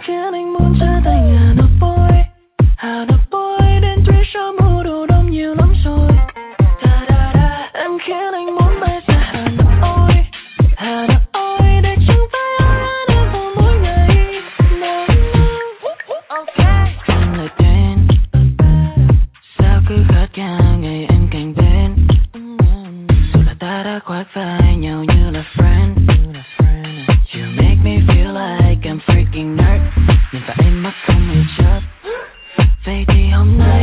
khiến anh muốn trở thành Hà Nội boy đến threesome mua đồ đông nhiều lắm rồi. Em khiến anh muốn bay xa Hà Nội để chẳng phải ai em vào mỗi ngày. Em lại tên sao cứ khát khao ngày em cạnh bên, dù là ta đã khoác vai nhau như là friend. You make me feel like I'm freaking nerd, nhưng phải em mắt không hề chớp. Vậy thì hôm nay